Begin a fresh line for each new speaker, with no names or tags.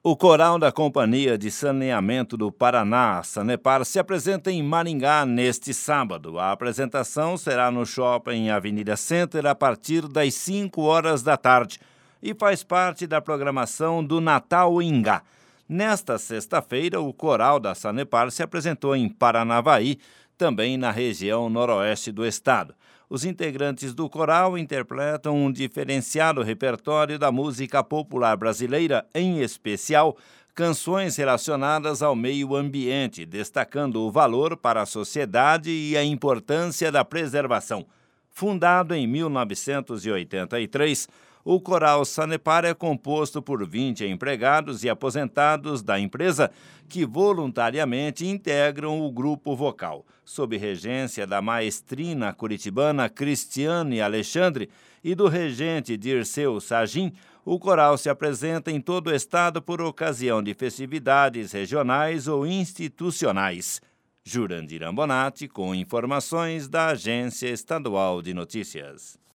O coral da Companhia de Saneamento do Paraná, Sanepar, se apresenta em Maringá neste sábado. A apresentação será no Shopping Avenida Center a partir das 5 horas da tarde e faz parte da programação do Natal Ingá. Nesta sexta-feira, o coral da Sanepar se apresentou em Paranavaí, também na região noroeste do estado. Os integrantes do coral interpretam um diferenciado repertório da música popular brasileira, em especial canções relacionadas ao meio ambiente, destacando o valor para a sociedade e a importância da preservação. Fundado em 1983, o coral Sanepar é composto por 20 empregados e aposentados da empresa que voluntariamente integram o grupo vocal. Sob regência da maestrina curitibana Cristiane Alexandre e do regente Dirceu Sagim, o coral se apresenta em todo o estado por ocasião de festividades regionais ou institucionais. Jurandir Ambonati, com informações da Agência Estadual de Notícias.